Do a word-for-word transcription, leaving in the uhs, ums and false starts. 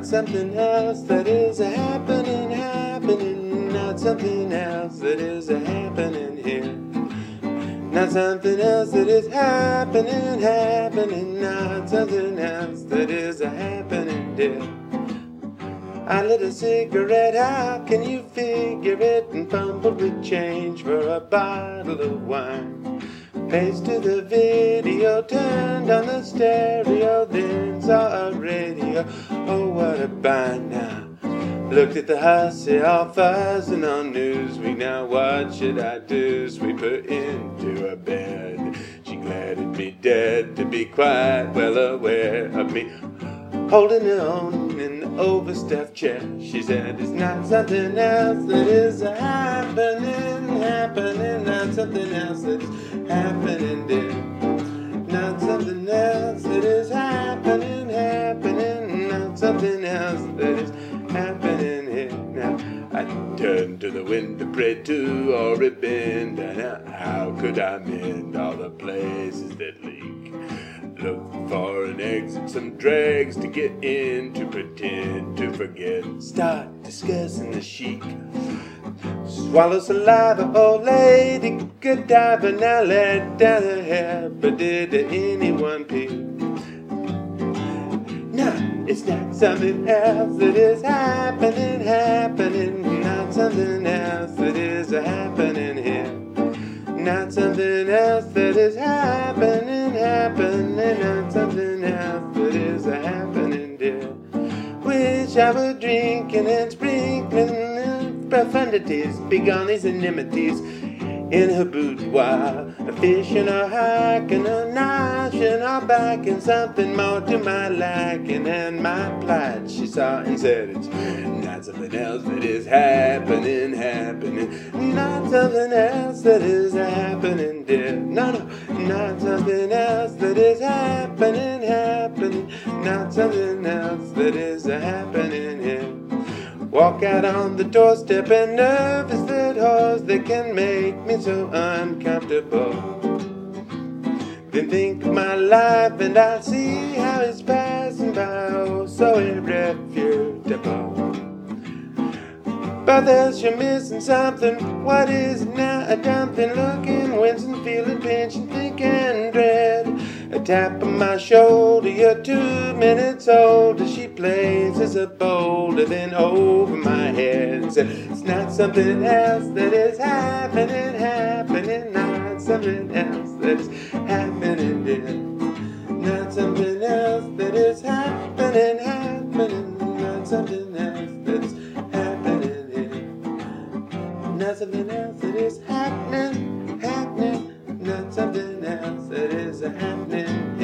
not something else that is a happening, happening, not something else that is a happening here. Not something else that is happening, happening, not something else that is a happening, dear. I lit a cigarette, how can you figure it? And fumbled with change for a bottle of wine. Paced to the video, turned on the stereo, then saw a radio. Oh, what a bind now. Looked at the hussy all fuzzing on Newsweek. Now what should I do? Sweep her into her bed. She glared at me dead to be quite well aware of me holding her own in the overstuffed chair. She said, it's not something else that is happening, happening, not something else that is happening, dear. Not something else that is happening, happening, not something else that is happening here. Now I turned to the window, prayed to or bend, and how could I mend all the places that leak? Look for an exit, some dregs to get in, to pretend to forget. Start discussing the chic. Swallow saliva, old lady, good diver. Now let down her hair, but did anyone peek? No, it's not something else that is happening, happening, not something else that is happening here. Not something else that is happening, happening, not something else that is happening, dear. Wish I were drinking and sprinkling profundities, begonies and enmities in her boudoir, fishing or hiking or noshing or backing, something more to my liking and my plight. She saw and said it's not something else that is happening, happening, not something else that is happening, dear. No, no, not something else that is happening, happening, not something else that is happening here. Walk out on the doorstep and nervous that horse that can make me so uncomfortable. Then think of my life and I see how it's passing by, oh so irrefutable. But there's you're missing something, what is it now? A dumping, looking, wincing, feeling, pinching, thinking, dread. A tap on my shoulder, you're two minutes older. She places a boulder then over my head and said, it's not something else that is happening, happening, not something else that is happening, dear. Not something else that is happening, happening, not something else that is happening here. Not something else that is happening, happening, not something else that is happening.